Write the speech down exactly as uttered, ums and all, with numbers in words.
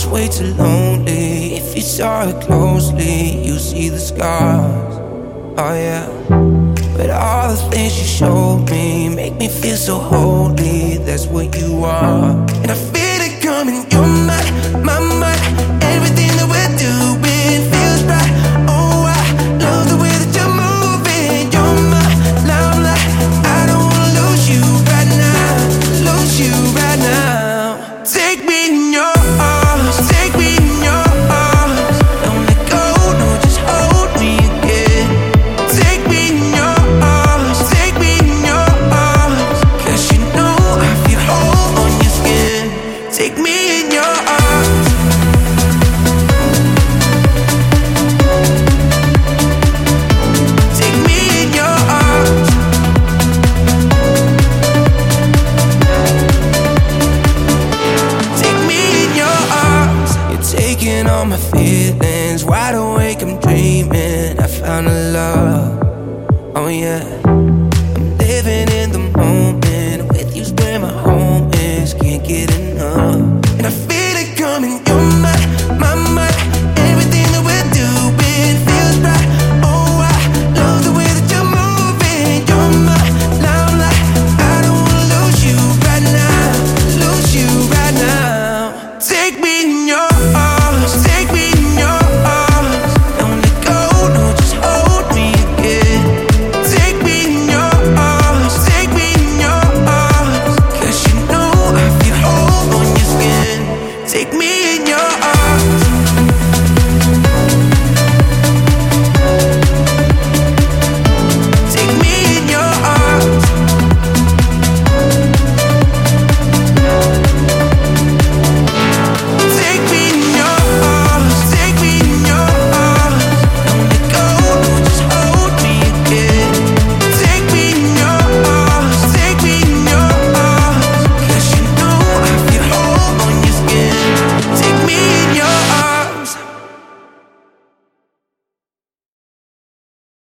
way too lonely. If you saw it closely, you see the scars. Oh yeah. But all the things you showed me make me feel so holy. That's what you are. And I feel it coming. You're my, my, my. Everything that we're doing feels right. Oh, I love the way that you're moving. You're my limelight. I don't wanna lose you right now. Lose you right now. Take me in your arms. Take me in your arms. Don't let go, no, just hold me again. Take me in your arms. Take me in your arms. Cause you know I feel whole on your skin. Take me in your arms. Take me in your arms. Take me in your arms. You're taking all my feelings. Wide awake, I'm dreaming. I found a love. Oh yeah.